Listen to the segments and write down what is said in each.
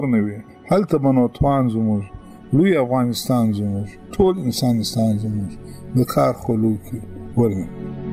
نه وي هلته به نو توان زموږ لوی افغانستان زموږ ټول انسانستان زموږ د کار خلو کې ورنه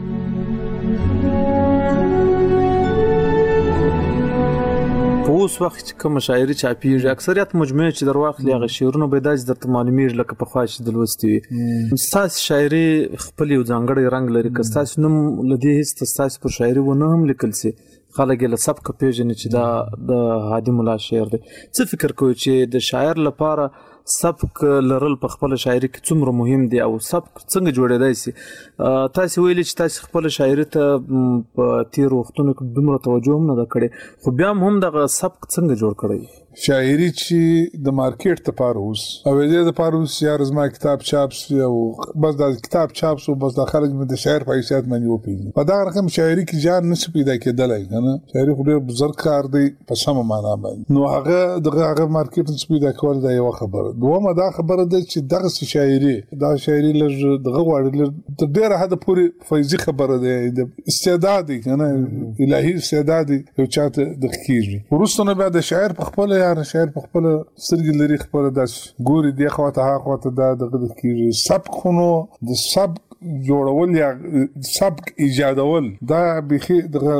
په اوس وخت چې کوم شاعري چاپیږي اکثریت مجموعه چې درواخلي هغه شعرونه به داسې درته معلومیږي لکه په خوا چې د لوستي وي ستاسو شاعري خپل یو ځانګړی رنګ لري که ستاسو نوم له دې هېڅ ستاسو پر شاعري ونه هم لیکل سي خلک یې له سبکه پېژني چې دا د هادي ملا شعر دی څه فکر کوئ چې د شاعر لپاره سبک لرل په خپل شاعري کې څومره مهم دی او سبک څنګه جوړېدای شي تاسو ویلي چې تاسو خپل شاعري ته په تیر وختونو کې دومره توجه هم نه ده کړې خو بیا هم دغه سبک څنګه جوړ کړی شاعري چې د مارکیټ ته پاروس او دې د پاروس یا زما کتاب چاپ شي او بس دا کتاب چاپ شو بس د خلک د شاعر په حیثیت باندې وپیږي په دا رقم شاعري کې جان نشي پیدا کېدلای کنه شاعري خو ډېر بزرګ کار دی په سم معنا باندې نو هغه مارکیټ نشي پیدا کول دا یو خبره دومره دا خبره ده چې دغه شاعري لږ دغه وړل ډېر حد پورې فایزي خبره ده د استعداد کنه الهي استعداد یو چاته د کیږي ورستونه بعد شاعر په خپل شاعر په خپل سرګ لري خپل داس ګوري دی خواته ها خواته دا دغه کیږي سبک خونو د سبک جوړول یا سبک ایجادول دا بخي دغه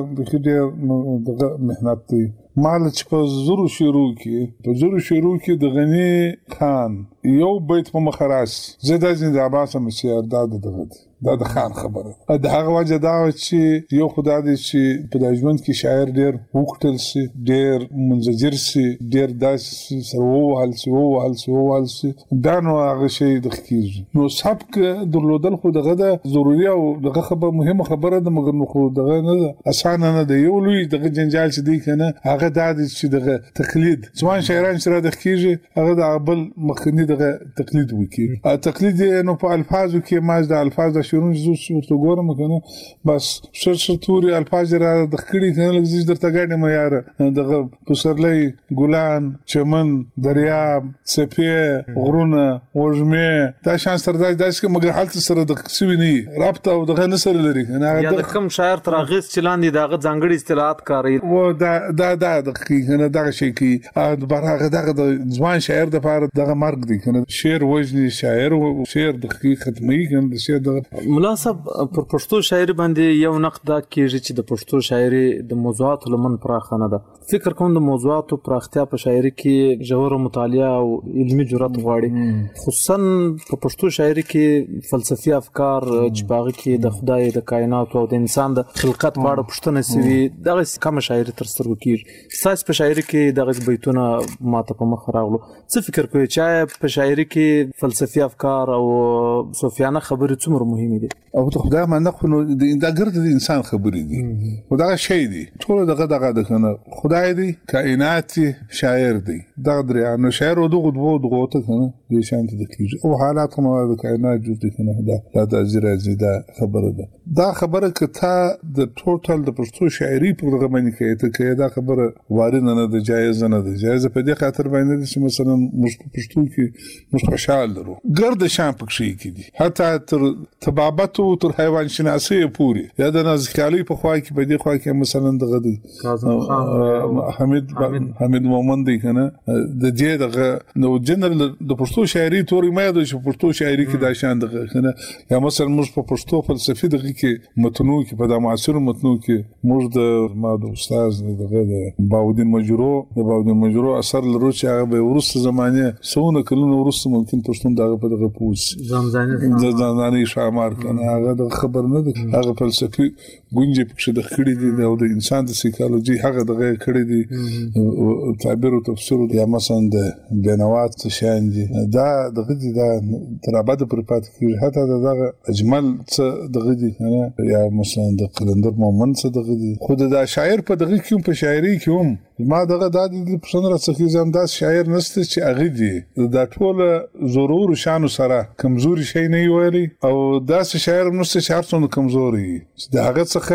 مهنت دی مال چې په زورو شروع کې د غنی خان یو بیت په مخراس زدا زنده عباس مسیار دا د خان خبره د هغه وجه دا چې یو خدای دې چې په دژوند کې شاعر ډېر وکټل سي ډېر منزجر سي ډېر داس سرو سي دا نو هغه شی د کیږي نو سبک درلودل خو دغه د ضروري او دغه خبره مهمه خبره ده مګر نو خو دغه نه اسانه نه دی یو لوی دغه جنجال چې دی کنه هغه د چې دغه تقلید ځوان شاعران سره د کیږي هغه د بل مخنی دغه تقلید وکي تقلید نو په الفاظو کې ماز د الفاظ د شعرونو څه ګورم کنه بس شرطوري الفاظ را د خړې کنه لږ درته ګاډي مې یار دغه پسرلې ګلان چمن دریاب سپه غرونه وژمه دا شان سره داسې کې مګر حالت سره د سوي نه رابطه او دغه نسر لري نه د کوم شاعر تر غیس چلاندې دغه ځانګړي اصطلاحات کاری و دا کنه دغه شي کې برغه دغه ځوان شاعر د لپاره دغه مرګ دی کنه شعر وجني شاعر او شعر د ختمي کنه شعر د مناسب پر پښتو شاعري باندې یو نقد دا کېږي چې د پښتو شاعري د موضوعات لمن پراخه نه ده فکر کوم د موضوعاتو پراختیا په شاعري کې ژور مطالعه او علمي جرأت غواړي خصوصا په پښتو شاعري کې فلسفي افکار چې باغ کې د خدای د کائنات او د انسان د خلقت په اړه پوښتنه سوي دغه کوم شاعري تر سترګو کېږي ساس په شاعري کې دغه بیتونه ماته په مخ راغلو څه فکر کوئ چې په شاعري کې فلسفي افکار او صوفیانه خبرې څومره مهمه دي او خدای باندې خو دا ګرد د انسان خبرې دي خدای شی دی ټول دغه کنه خدای دی کائنات شاعر دی دغه درې نو شاعر او دغه ته کنه د شانت د کیږي او حالات کومه د کائنات جوړ دي کنه دا زیاده خبره ده دا خبره کته د ټوټل د پښتو شاعري په دغه باندې کې دا خبره وارد نه ده جایز نه ده جایز په دې خاطر باندې چې مثلا پښتو کې مشخصال درو ګرد شان پکشي کې دي حتی تر طبابت او تر حیوان شناسي پوری یا د نازخالي په خوا کې په دې خوا کې مثلا دغه دي حمید مومن دی کنه د دې دغه نو جنرال د پښتو شاعري توري مې د پښتو شاعري کې دا شان دغه کنه یا مثلا موږ په پښتو فلسفي دغه کې متنو کې په د معاصر متنو کې موږ د ما د استاد دغه باودین مجرو اثر لرو چې هغه به ورسته زمانه سونه کلونه ورسته ممکن پښتون دغه په دغه پوس ځانځاني شامار کنه هغه د خبر نه ده هغه فلسفي ګونجې پکې د خړې دي او د انسان د سایکالوجي هغه دغه خړې دي تعبیر او تفسیر یا مثلا د بنوات شان دي دا دغه دي دا ترابط پر پات کې حتی دغه اجمل څه دغه دي یا مثلا د قلندر مومن څه دغه دي خود دا شاعر په دغه کې په شاعري کې هم ما دغه د پښتون راڅخه زمداس شاعر نشته چې هغه دي دا ټول ضرور شان سره کمزوري شي نه ویلي او دا شاعر نشته چې هر څومره کمزوري چې دا هغه څخه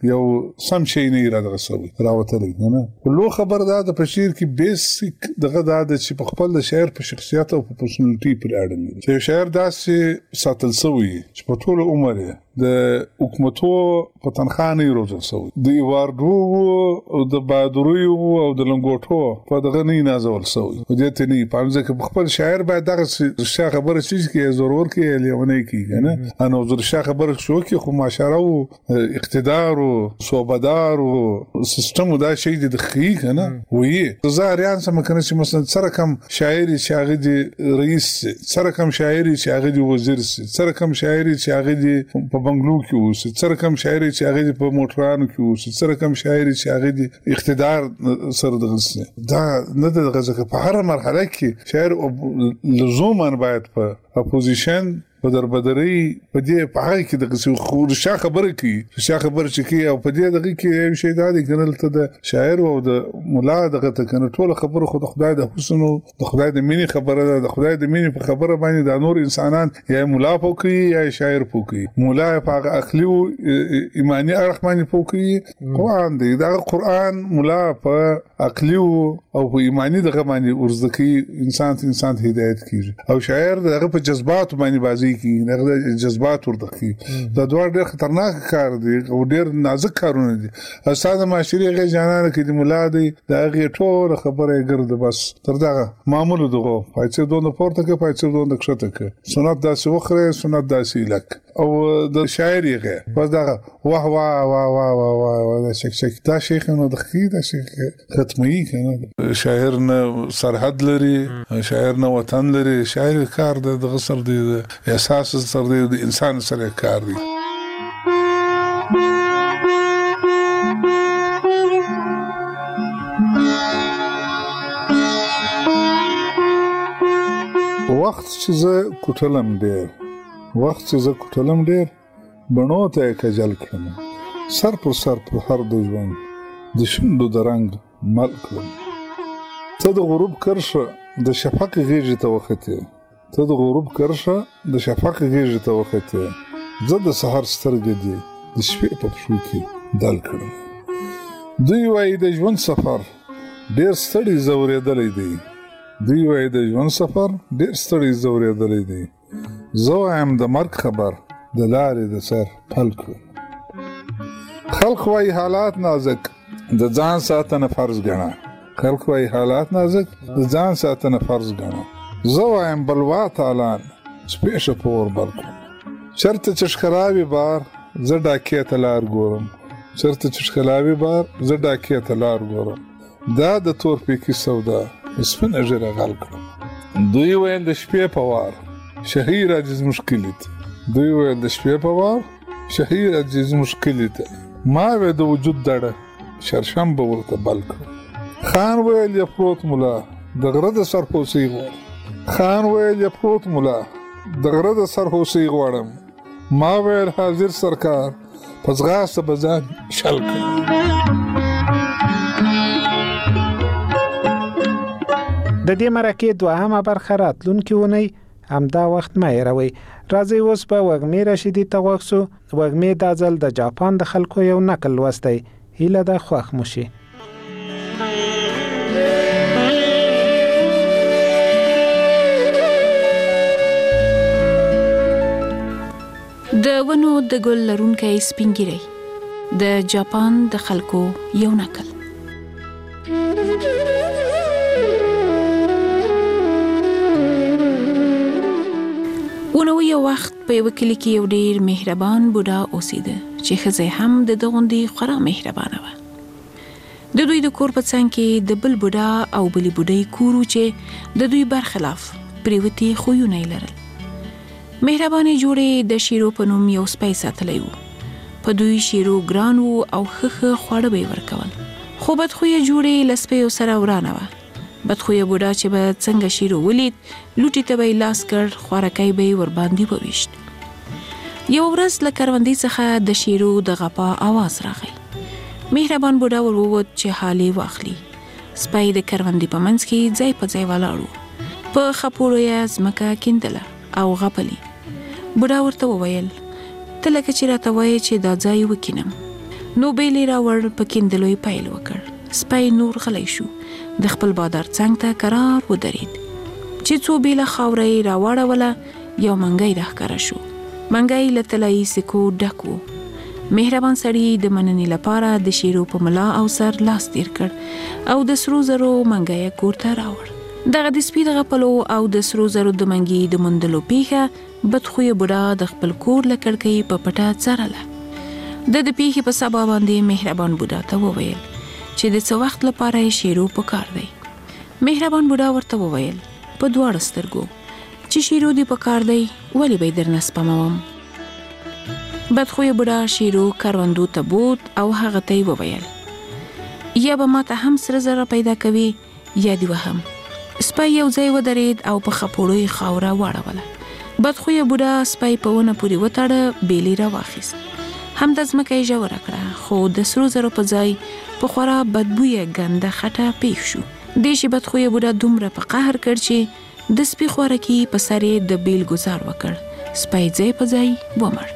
یو سم شي نه را غسوي راوتلی نه لو خبر دا د شعر کې بیسیک دغه دا چې په خپل د شاعر په شخصیت او په پرسونالټي پر اړه لري چې شاعر داسې ساتل سوی چې په ټول عمر د حکومتو په تنخانه روزل سوی د واردو او د بادروي او د لنګوټو په دغه نه نازول سوی او دې ته نه پامځه کې خپل شاعر باید دغه شا خبره چیز کې ضرور کې لیونه کې نه انا زر شا خبره شو کې خو ماشره او اقتدار او صوبدار او سیستم دا شي د خې کنه وې زاریان سم کنه چې مثلا سره کم شاعري چې هغه دی رئیس سره کم شاعري چې هغه دی وزیر سره کم شاعري چې هغه دی په بنگلو کې اوس سره کم شاعري چې هغه په موټرانو کې اوس سره کم شاعري چې هغه د اقتدار سره دغه دا نه د غزه په هر مرحله کې شاعر لزوما باید په اپوزیشن په دربدري په دې په هغه کې د خو شا خبره کې شا خبره چې کې او په دې دغه کې یو شی دا دی کنه ته د شاعر او د مولا دغه ته کنه ټول خبره خو د خدای د حسن او د خدای د مینې خبره ده د خدای د مینې په خبره باندې د نور انسانان یا مولا پوکي یا شاعر پوکي مولا په عقلي او ایمانی اړخ باندې پوکي قرآن دی دا قرآن مولا په عقلي او په ایمانی دغه باندې ورزدکی انسان هدایت کیږي او شاعر دغه په جذبات باندې بازي کی دغه جذبات ورته دا دوه ډېر خطرناک کار دي او ډېر نازک کارونه دي استاد معاشري غي جانانه کې د مولا دی دا غي ټول خبره ګرځي بس تر دا معمول دغه پایڅه دوه پورته کې پایڅه دوه کښته کې سنت داسې وخره سنت داسې لک او د شاعري غي بس دا واه واه واه واه واه دا شک دا شیخ نو د خې دا شیخ ختمي کنه شاعر نه سرحد لري شاعر نه وطن لري شاعر کار د غسر دی اساس سره د انسان سره کار دی وخت چې زه کوټلم ډېر بڼو ته کجل کړم سر پر هر د ژوند د شونډو د رنگ مل کړم ته د غروب کرشه د شفق غیږې ته وختې ته د غروب کرشه د شفق غیږې ته وختې زه د سحر سترګې دي د شپې په پښو کې دل کړم دوی وایي د ژوند سفر ډېر ستړی زورېدلی دی زه وایم د مرګ خبر د لارې د سر پل کړم خلق وایي حالات نازک د ځان ساتنه فرض ګڼه زه وایم بلوا تعالان سپیشه پور بل کړم چرته چې ښکلاوي بار زه ډاکې ته لار ګورم دا د تور پیکي سودا سپینه ژیره غل کړم دوی ویل د شپې په وار شهیر عجز مشکلی ته ما وی د وجود دړه شرشم به ورته بل کړم خان ویل یا پروت مولا د غره د سرحوسی غواړم ما ویل حاضر سرکار پزغاسته بزان شل کړم د دې مرکې دوهمه برخه راتلونکې اونۍ همدا وخت مه هېروئ. راځئ اوس په وږمې رشیدي ته غوږ شو. وږمې دا ځل د جاپان د خلکو یو نکل لوستی. هیله ده خوښ مو شي. د ونو د ګل لرونکی سپین ږیری د جاپان د خلکو یو نکل. ونو یو وخت په یو کلی کې یو ډیر مهربان بوډا اوسېده چې ښځه هم د دغوندې خورا مهربانه وه. د دوی د کور په څنګ کې د بل بوډا او بلې بوډۍ کور و چې د دوی برخلاف پریوتې خویونه یې لرل. مهربانې جوړې د شیرو په نوم یو سپی ساتلی و. په دوی شیرو ګران و او ښه خواړه به یې ورکول. خو بدخویه جوړې له سپیو سره ورانه وه. بدخویه بوډا چې به څنګه شیرو ولید لوټي ته به یې لاس کړ، خوارکی به یې ورباندې وویشت. یوه ورځ له کروندې څخه د شیرو د غپا آواز راغی. مهربان بوډا ور ووت چې حال یې واخلي. سپی د کروندې په منځ کې ځای په ځای ولاړ و. په خپوړو یې ځمکه کیندله او غپلې. بوډا ورته وویل ته لکه چې راته وایې چې دا ځای وکینم. نو بیلې راوړ په کیندلو پیل وکړ. سپی نور غلی شو، د خپل بادار څنګ ته قرار ودرید. چې څو بیله خاوره یې راواړوله، یو منګی راښکاره شو. منګی له طلایي سکو ډک و. مهربان سړي د مننې لپاره د شیرو په ملا او سر لاس تیر کړ او د سرو زرو منګی کور ته راوړ. دغه د سپي د غپلو او د سرو زرو د منګي د موندلو پیښه بدخویه بوډا د خپل کور له کړکۍ په پټه څارله. د پیښې په سبا باندې مهربان بوډا ته وویل چې د څه وخت لپاره یې شیرو پکار دی. مهربان بوډا ورته وویل په دواړو سترګو چې شیرو دی پکار دی، ولې به درنه سپموم. بدخویه بوډا شیرو کروندو ته بوت او هغه ته یې وویل یا به ماته هم سره زره پیدا کوي یا دی وهم. سپی یو ځای ودرید او په خپوړو یې خاوره واړوله. بدخویه بوډا سپی په ونه پورې وتړه، بیلې را واخیست. هم د ځمکه یې ژوره کړه، خو د سرو زرو په ځای په خورا بدبویه ګنده خټه پیښ شو. دې شي بدخویه بوډا دومره په قهر کړ چې د سپي خوارکي په سر یې د بیل گزار وکړ. سپی ځای په ځای ومړ.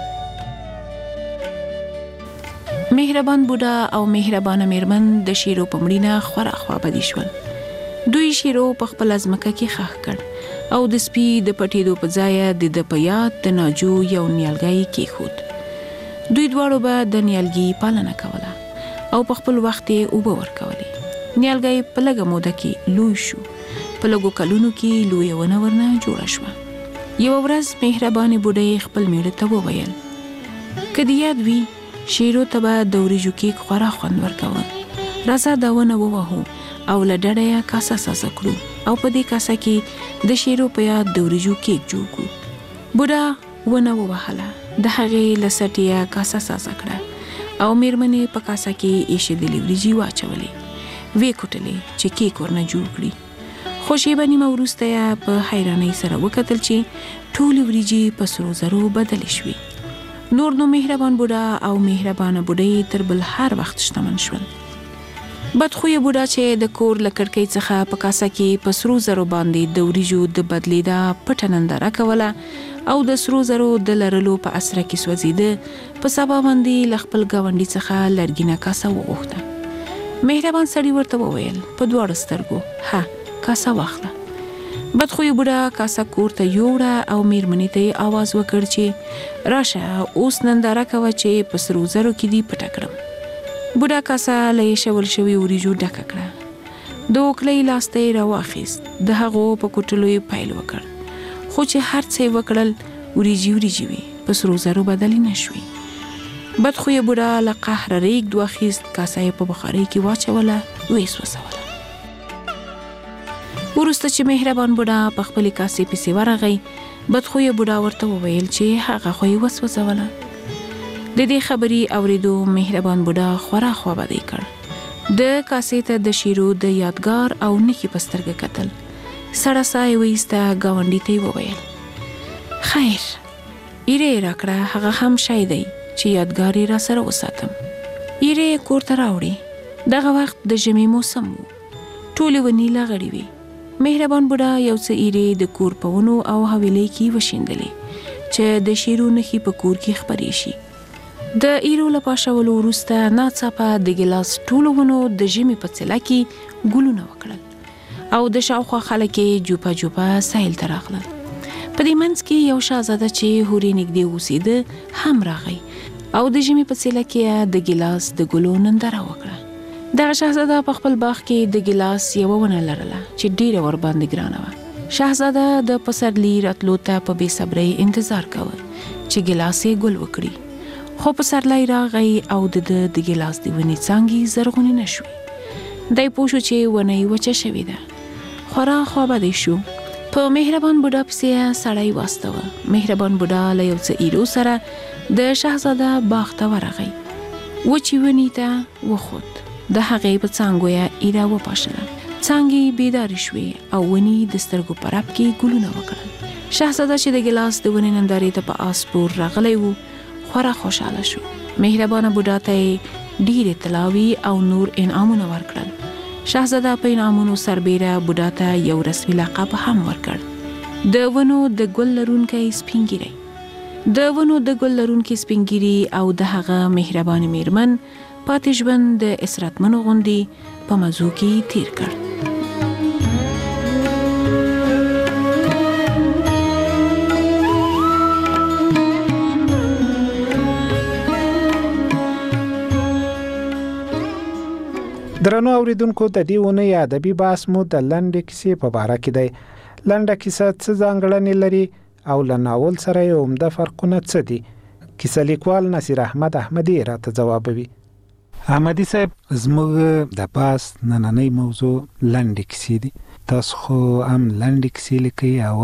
مهربان بوډا او مهربانه میرمن د شیرو په مړینه خورا خوابدي شول. دوی شیرو په خپل ځمکه کې ښخ کړ او د سپي د پټېدو په ځای د په یاد د ناجو یو نیالګی کېښود. دوی دواړو به د نیالګي پالنه کوله او په خپل وخت یې اوبه ورکولې. نیالګی په لږه موده کې لوی شو. په لږو کلونو کې لویه ونه ورنه جوړه شوه. یوه ورځ مهربانې بوډۍ خپل میړه ته وویل که دې یاد وي شیرو ته به د وریجو کیک خورا خوند ورکوه. راځه دا ونه ووهو او له ډډه یې کاسه سازه کړو او په دې کاسه کې د شیرو په یاد د وریجو کیک جوړ کړو. بوډا ونه ووهله، د هغې له سټې یې کاسه سازه کړه او میرمنې په کاسه کې ایښېدلې وریجې واچولې، ویې کوټلې چې کیک ورنه جوړ کړي. خو شیبه نیمه وروسته یې په حیرانۍ سره وکتل چې ټولې وریجې په سرو زرو بدلې شوې. نور نو مهربان بوډا او مهربانه بوډۍ تر بل هر وخت شتمن شول. بدخویه بوډا چې د کور له کړکۍ څخه په کاسه کې په سرو زرو باندې د وریجو د بدلیدا پټه ننداره کوله او د سرو زرو د لرلو په اسره کې سوځېده، په سبا باندې له خپل ګاونډي څخه لرګینه کاسه وغوښته. مهربان سړي ورته وویل په دواړو سترګو ها کاسه واخله. بدخویه بوډا کاسه کور ته یوړه او میرمنې ته یې آواز وکړ چې راشه اوس ننداره کوه چې په سرو زرو کې دې پټه کړم. بوډا کاسه له ایښول شوي وریجو ډکه کړه. د اوکلۍ لاس ته یې راواخیست، د هغو په کوټلو یې پیل وکړ، خو چې هر څه یې وکړل وریجې وي، په سرو زرو بدلې نه شوې. بدخویه بوډا له قهره ریګ واخیست، کاسه یې په بخارۍ کې واچوله، ویې سوځوله. وروسته چې مهربان بوډا په خپلې کاسې پسې ورغی، بدخویه بوډا ورته وویل چې هغه خو یې وسوځوله. د دې خبرې اورېدو مهربان بوډا خورا خوابدی کړ. د کاسې ته د شیرو د یادګار او نښې په سترګه کتل. سړه ساه یې وایسته، ګاونډي ته یې وویل خیر ایرې یې راکړه، هغه هم شی دی چې یادګار یې را سره وساتم. ایرې یې کور ته راوړې. دغه وخت د ژمي موسم و، ټولې ونې لغړې وې. مهربان بوډا یو څه ایرې د کور په ونو او حویلۍ کې وشیندلې چې د شیرو نښې په کور کې خپرې شي. د ایرو له پاشولو وروسته ناڅاپه د ګیلاس ټولو ونو د ژمي په څله کې ګلونه وکړل او د شاوخوا خلک یې جوپه جوپه سیل ته راغلل. په دې منځ کې یو شهزاده چې هورې نږدې اوسېده هم راغی او د ژمي په څله کې د ګیلاس د ګلو ننداره وکړه. دغه شهزاده په خپل باغ کې د ګیلاس یوه ونه لرله چې ډیره ورباندې ګرانه وه. شهزاده د پسرلي راتلو ته په بې صبرۍ انتظار کوه چې ګیلاس یې ګل وکړي، خو پسرلی راغی او د ګیلاس د ونې څانګې زرغونې نه شوې. دی پوه شو چې ونه یې وچه شوې ده. خورا خوابدی شو. په مهربان بوډا پسې سړی واستوه. مهربان بوډا له یو څه ایرو سره د شهزاده باغ ته ورغی. وچې ونې ته وخوت. د هغې په څانګو یې ایره وپاشله. څانګې بیدارې شوې او ونې د سترګو په رپ کې ګلونه وکړل. شهزاده چې د ګیلاس د ونې نندارې ته په آس پور راغلی و خورا خوشحاله شو. مهربانه بوډا ته یې ډېرې طلاوي او نور انعامونه ورکړل. شهزاده په انعامونو سربیره بوډا ته یو رسمي لقب هم ورکړ، د ونو د ګل لرونکی سپین ږیری. د ونو د ګل لرونکي سپینګیري او د هغه مهربان میرمن پاتې ژوند د اسراتمنو غوندې په مزو کې تیر کړ. درنو اوریدونکو د دې ونې ادبي بحث مو د لنډې کیسې په باره کې دی. لنډه کیسه څه ځانګړنې لري او له ناول سره یې عمده فرقونه څه دي؟ کیسه لیکوال نصیر احمد احمدي راته ځوابوي. احمدي صاحب، زموږ د بحث نننۍ موضوع لنډې کیسې دي. تاسو خو هم لنډې کیسې لیکئ او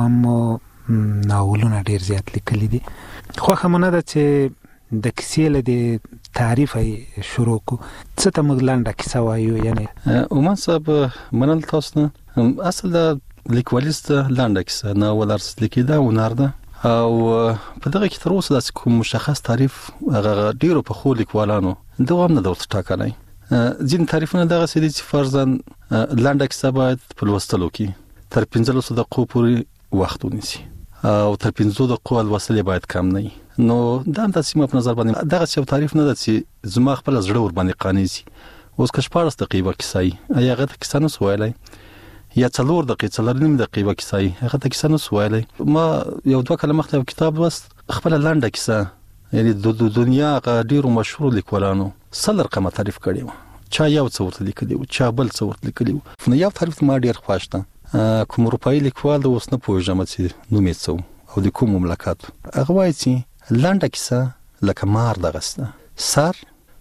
هم ناولونه ډیر زیات لیکلي دي. خوښه مو نه ده چې د کیسې له دې تعریف شروع کو؟ څه ته موږ لنډه کیسه وایو؟ یعنی عمان صاحب منل تاسو نه اصل د لیکوالیست لنډه کیسه ناول ارس لیکیدا هنر ده او په دغه کې تر اوسه د کوم مشخص تعریف هغه ډیرو په خو لیکوالانو دغه هم نه درته ټاکلی. ځین تعریفونه دغه سړي چې فرضاً لنډه کیسه باید په لوستلو کې تر 15 دقیقو پورې وخت ونیسي او تر 15 دقیقو لوستل باید کم نه وي. نو دا هم تاسو په نظر باندې دغه څه تعریف نه ده چې زما خپل زړه ور باندې قانع سي. اوس که 14 دقیقې کیسه ای هغه ته کیسه نه سوالای یا 4 دقیقې 4 دقیقې کیسه ای هغه ته کیسه نه سوالای. ما یو دوه کلمه مخته کتاب لوست خپل لنډه کیسه یعنی د دنیا غ ډیرو مشهور لیکوالانو سل رقم تعریف کړي و، چا یو څه ورته لیکلی و، چا بل څه ورته لیکلی و. نو یو تعریف ما ډیر خوښ ده. کوم اروپایي لیکوال د اوس نه پوهیږم چې نوم یې څه او د کوم مملکت هغه وایي چې لنډه کیسه لکه مار دغه سته، سر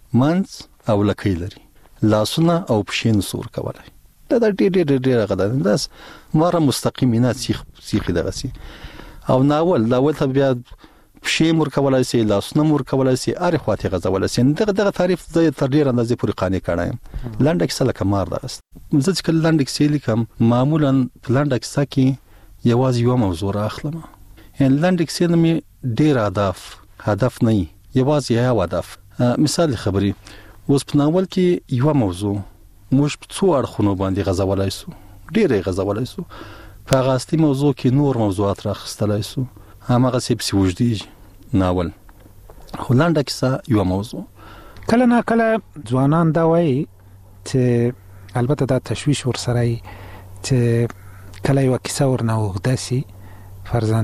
منځ او لکۍ لري، لاسونه او پښې نسور کولای. دا ډېر غدا ده. مار مستقیم نه سیخ دغه سي. او ناول ته بیا پښې مور کولای سي، لاسونه مور کولای سي، اره خواته غزولای سي. دغه تعریف د تر ډیر اندازې پورې قانع کړم. لنډه کیسه لکه مار دغه سته. زه چې کله لنډه کیسه لیکم معمولا په لنډه کیسه کې یوازې یو موضوع راخلم. یعنی لنډه کیسه مې ډیر هدف نه یوازې یو هدف. مثال خبري اوس په ناول کې یو موضوع موږ په څو اړخونو باندې غزولای سو، ډېرې غزولای سو. په هغه اصلي موضوع کې نور موضوعات راخستلای سو، هماغه څه په وجدي ناول. خو لنډه کیسه یو موضوع. کله نه کله ځوانان دا وایي چې البته دا تشویش ورسره چې کله یو کیسه ورنه وغده سي فرضاً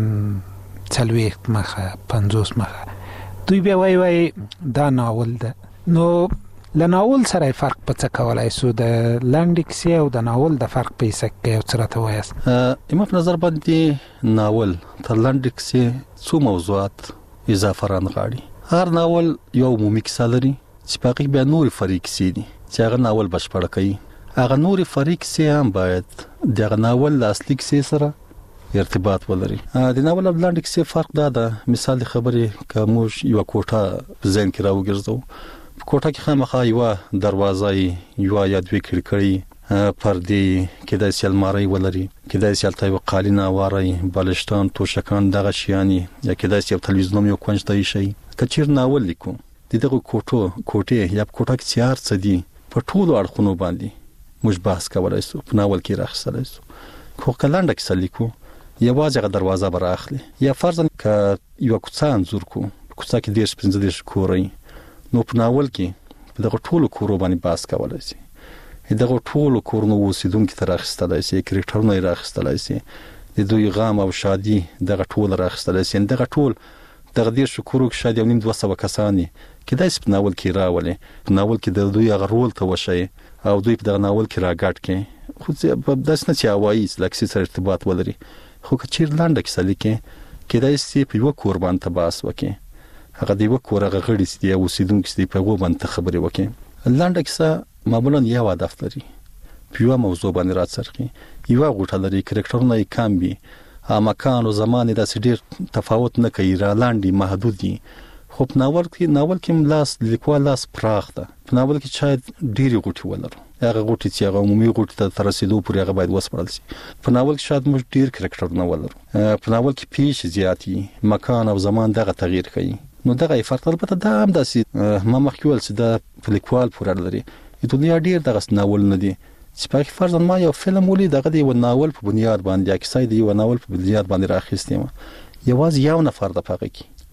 40 مخه 50 مخه دوی بیا وایي دا ناول ده. نو له ناول سره فرق په څه کولای سو؟ د لنډې کیسې او د ناول د فرق په څه کې او څه راته وایاست؟ ما په نظر باندې ناول تر لنډې کیسې څو موضوعات اضافه رانغاړي. هر ناول یو عمومي کیسه لري چې په کې بیا نور فرعي کیسې دي چې هغه ناول بشپړ کوي. هغه نور فرعي کیسې هم باید د ناول له اصلي کیسې سره ارتباط ولري. د ناول او لنډې کیسې فرق دا ده. مثال خبرې که موږ یو کوټه په ذهن کې راوګرځو، په کوټه کې خامخا یو دروازه یو یا دوه کړکۍ پردې کېدای شي المارۍ ولري، کېدای شي البته یو قالین واري، بالشتان، توشکان دغه شیانی، یا کېدای شي تلویزیون یو کونج ته شي. کچیر ناول لیکو د دغه کوټه یا کوټه کې څار څه دي په ټولو اړخونو باندې موږ بحث کولای سو، په ناول کې راخصلای سو. خو کلنډه کې لیکو یوازې غ دروازه براخلي یا فرضاً ک یو کوڅه انځور کو، کوڅه کې ډیر 15 کورې، نو په ناول کې په دغه ټولو کورو باندې بحث کولای سي. دغه ټولو کورونو اوسیدونکو ته راخستلای سي، کرکټرونه راخستلای سي، د دوی غام او شادي دغه ټول راخستلای سي. دغه ټول دغه ډیر شکر او شادي او 200 کسانی کېدای شي په ناول کې راولي. په ناول کې د دوی هغه رول ته وشي او دوی په دغه ناول کې راګټ کې خو په داسې نه چې اوایي لکه سره ارتباط ولري. خو که چیر لنډه کیسه لیکي کېدای شي په یو کور باندې بحث وکړي، هغه دی یو کور هغه غړي سي او اوسیدونکو سي په یو باندې خبرې وکړي. لنډه کیسه معمولا یو هدف لري، په یو موضوع باندې راڅرخي، یو غوټه لري، کرکټرونه یې کم وي، مکان او زمان د ډیر تفاوت نه کوي، را لاندې محدود دي. خو په ناول کې لاس لیکوال لاس پراخ ده. په ناول کې شاید ډېری غوټي ولرو، هغه غوټي چې هغه عمومي غوټي ته تر رسیدو پورې هغه باید وسپړل شي. په ناول کې شاید موږ ډیر کرکټرونه ولرو. په ناول کې پیښې زیاتی، مکان او زمان دغه تغییر کوي. نو دغه فرق البته دا هم داسې ما مخکې ویل چې دا لیکوال پورې لري. دنیا ډیر دغه ناول نه دي چې په فرض ما یو فلم ولې دغه دی و ناول په بنیاد باندې کیسه دی و ناول په بنیاد باندې راخېستم، یوازې یو نفر د پاګه کی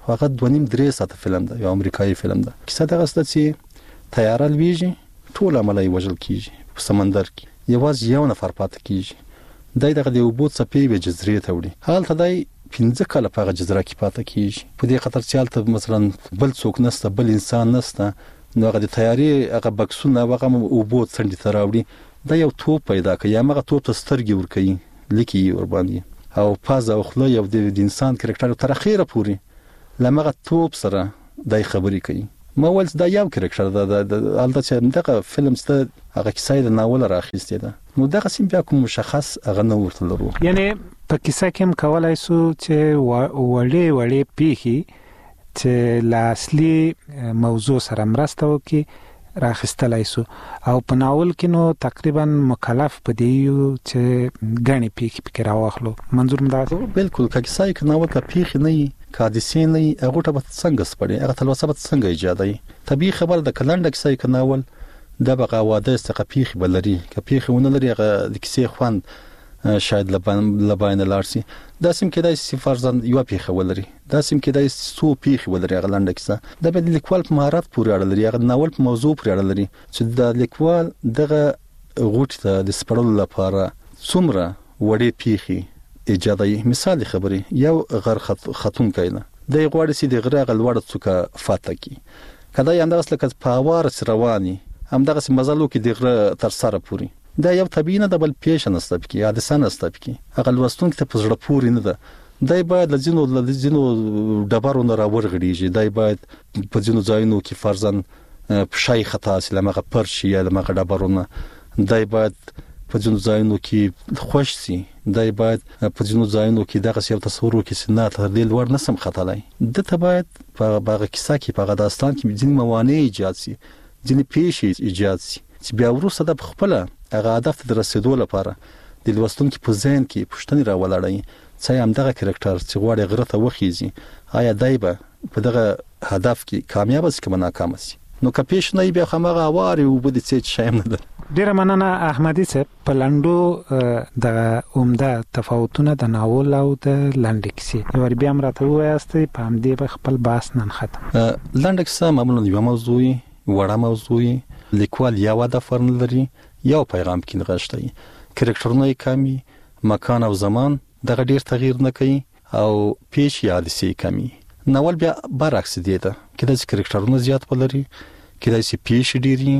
هغه 2.5-3 ساعته فلم ده، یو امریکایي فلم ده. کیسه دغه ست چې طیاره لویږي، ټول عملای وژل کیږي په سمندر کې، یوازې یو نفر پاتې کیږي، دای دغه د اوبو څپې به جزیرې ته وړي. حالت دای 15 کاله په جزیره کې پاتې کیږي، په دې خطر چې حالت مثلا بل څوک نشته، بل انسان نشته، نو هغه د طیارې هغه بکسونه هغه اوبو څنډې ته راوړي، دا یو توپ پیدا کوي، یا هغه توپ ته سترګې ورکوي، لیکي ور باندې او پاز او خله یو د انسان کرکټر تر اخیره پوري لمغه توپ سره دای خبرې کوي. ما ول دا یو کرکټر د البته چې دغه فلم ست هغه کیسه د ناول راخېسته ده، نو دغه سیم بیا کوم مشخص هغه نه ورته لرو. یعنی په کیسه کې هم کولای سو چې وړې پیخي چې لا اصلي موضوع سره مرسته وکي راخستلای سو، او په ناول کې نو تقریبا مکلف پدې چې غني پیخي پکې راوخلو. منظور مدا بالکل کیسه کې ناول کا پیخي نه کادسې نه هغه ته څنګه سپړي، هغه تلوسه به څنګه ایجادای. طبيعي خبر د کلنډ کیسه کې ناول د بقا واده استقفيخي بلري، کپیخي ونه لري هغه د کیسې خوان شاید لباین لارسي. دا سیم کې د فرزند یو پیخه ولري، دا سیم کې د سو پیخه ولري هغه لنډ کیسه. د بل لیکوال په مهارت پورې اړه لري، هغه ناول په موضوع پورې اړه لري چې د لیکوال دغه غوټ ته د سپړلو لپاره څومره وړې پیخي ایجادای. مثال خبرې یو غر خاتون کینه د غوړې سي د غره غلوړ څوک فاته کی کدا یاندا اصل کز پاور رواني هم دغه مزلو کې د غره تر سره پوری، دا یو طبيعي نه د بل پیشن استپ کی حادثه نه استپ کی هغه لوستون کې په زړه پوری نه ده. دای باید لزینو ډبرو نه راورغړيږي، دای باید په ځینو ځایونو کې فرزن په شای خطا سلامه پرشي یا لمغه ډبرونه، دای باید په ځینو ځایونو کې خوش سي، دای باید په ځینو ځایونو کې دغه یو تصور وکړي چې نه تر دې لوړ نسم خطلای. د ته باید په باغ کیسه کې په داستان کې ځینې موانع ایجاد سي، ځینې پیښې ایجاد سي چې بیا وروسته د خپل هغه هدف ته رسیدو لپاره د لوستونکو په ذهن کې پوښتنې راولړي چې هم دغه کرکټر چې غواړي غره ته وخیږي، آیا دای به په دغه هدف کې کامیاب شي که ناکام شي. نو که پیش نه بیا خمغه اواري او بده چې شایم نه ده. ډیره مننه احمدي صاحب. په لاندو د عمده تفاوتونه د ناول او د لاندې کیسې یو بیا مرته وایاستئ په همدې به خپل بحث نن ختم. لاندې کیسه معمولا یو موضوع وړه موضوع لیکوال یا هدف لري یو پیغام کې نغښتي، کرکټرونه کمی، مکان او زمان دغه ډیر تغییر نه کوي او پیش حادثه کمی. ناول بیا برعکس دی ته کله چې کرکټرونه زیات ولري، کله چې پیش ډیری.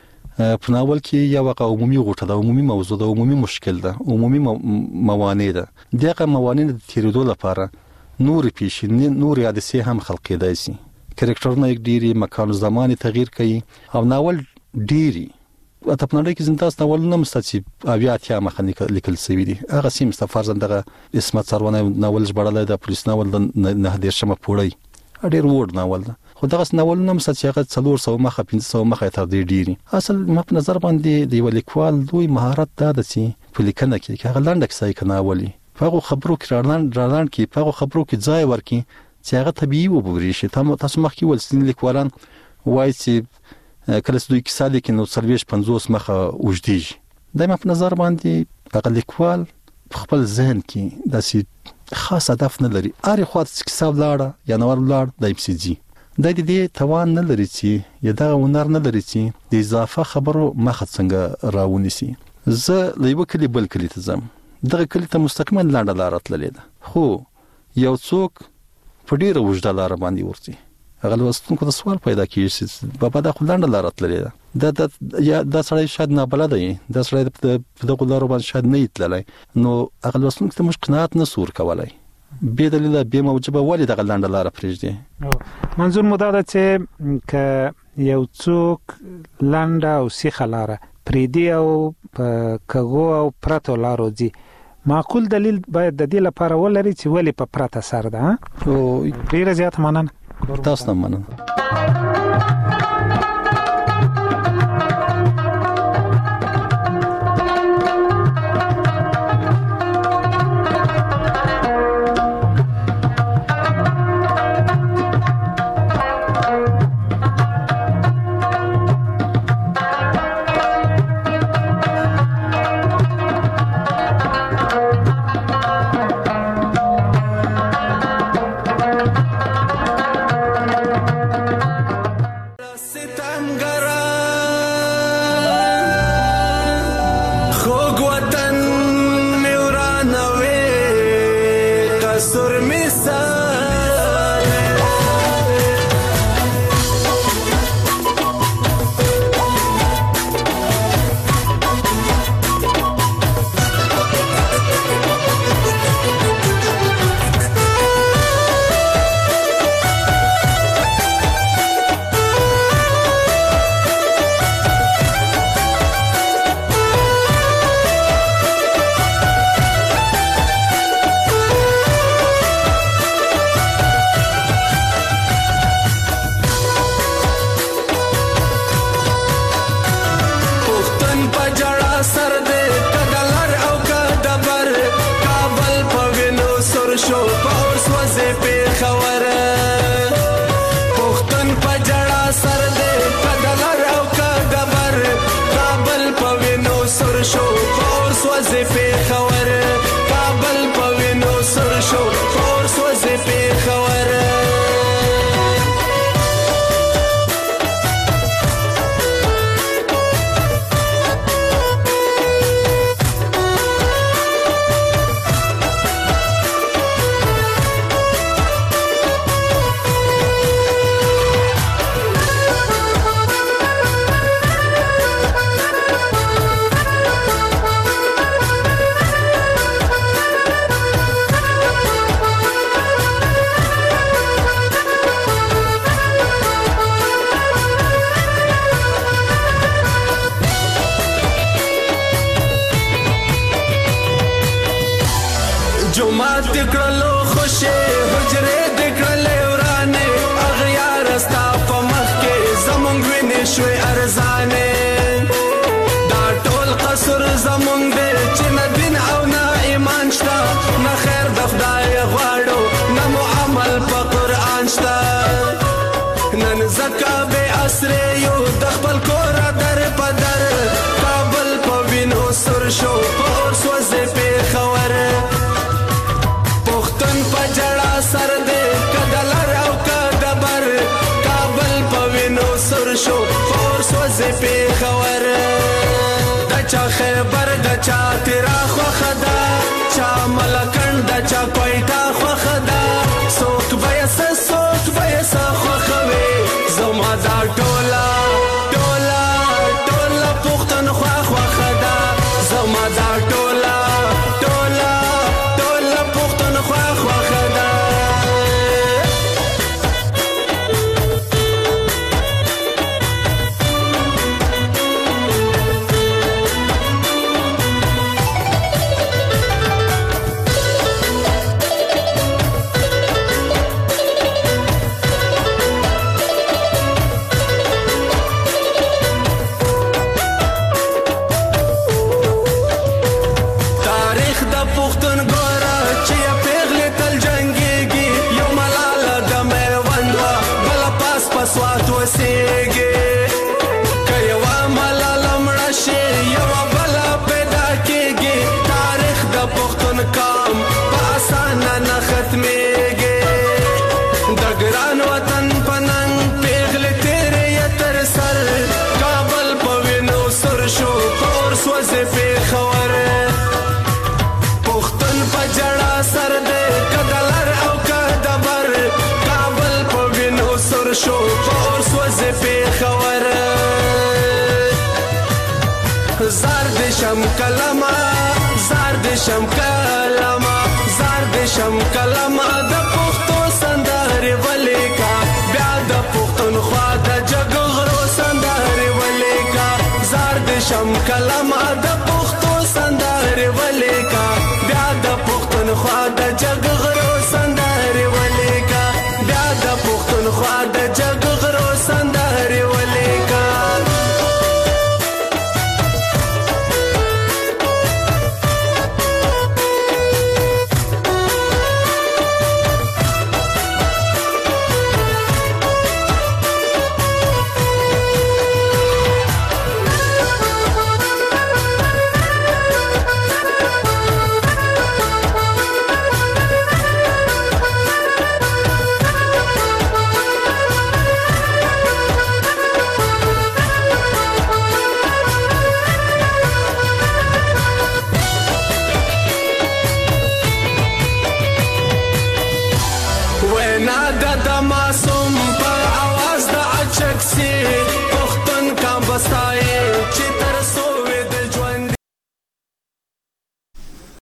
په ناول کې یو عمومي غوټه ده، عمومي موضوع ده، عمومي مشکل ده، عمومي موانع ده. دغه موانع د تیریدو لپاره نور پیش نور حادثه هم خلق کېدای شي. کرکټرونه ډیری، مکان او زمان تغییر کوي او ناول ډیری اته په نړۍ کې زنداس ناولونه مستچې اویاتیا مخه لیکل شوی دي. هغه سیم فرزند دغه اسمت سرونه ناول ژبړل د پولیس ناول نه د شمه پوړی ډیر وړ ناول ده، خو دغه ناولونه مستچې هغه 400 مخه 500 مخه تر دې ډیری. اصل ما په نظر باندې د لیکوال دوی مهارت ده چې په لیکنه کې هغه لاندې کیسه کې ناولي هغه خبرو کې رالاند کې هغه خبرو کې ځای ورکي چې هغه طبيعي وګوري شي. تاسو مخکې ولسنی لیکوالان وایي چې کله چې دوی کیسه لیکي نو 40-50 مخه وجديږي. دایمه په نظر باندې هغه لیکوال خپل ذهن کې داسې خاص هدف نه لري، هر خوا چې کیسه ولاړه یا نور ولاړ دایم سيجي د دې توان نه لري چې یا دا ونر نه لري چې د اضافه خبرو مخه څنګه راونیسي. زه لیو کلی بل کلی ته زم، دغه کلی ته مستقیما لاندې لار تللې ده، خو یو څوک په ډیره وجده لار باندې ورځي. هغه لوستونکو ته سوال پیدا کیږي چې بابا دا خلانډه لار تللې ده، دا سړی شاید نه بلد دی، دا سړی په دغه لار باندې شاید نه تللی، نو هغه لوستونکو ته مش قناعت نه سور کولای به دلیل به موجبه ولی دغه لاندې لار پرېږدي. منظور مو دا ده چې ک یو څوک لاندې او سیخه لار پریدي او په کغو او پرتو لارو ځي، معقول دلیل باید د دې لپاره ولري چې ولی په پرته سر ده. او ډیره زیات مننه. تاسو نه مننه. جمعات دکړلو خوشي حجره دکړلې ورانه اغیار استا په مخ کې زمونږ وینې شوي ارزانه دا ټول قصر زمونږ دې چې نه دین او نه ایمان شته نه خیر د خدای غواړو نه مو عمل په قرآن شته نن زکه به اسره یو د خپل کور در په در کابل په وینو سر شو اور سوځي په خبر پجړا سر دې کدلر او کدبر کابل پوینو سر شو اور سوځي په خبر د چا خبر د چا تیرا خو خدا چا ملکند د چا کویټا خو خدا سوک بیس خو خوي زما دا ټولا ټولا ټولا پختن خو خدا زما دا ټولا ټولا ټولا پختن خو شو اور سوځي په خبر زار د شم کلمه زار د شم کلمه زار د شم کلمه د پښتو سندره ولیکا بیا د پښتونخوا د جګغرو سندره ولیکا زار د شم کلمه د پښتو سندره ولیکا بیا د پښتونخوا د جګ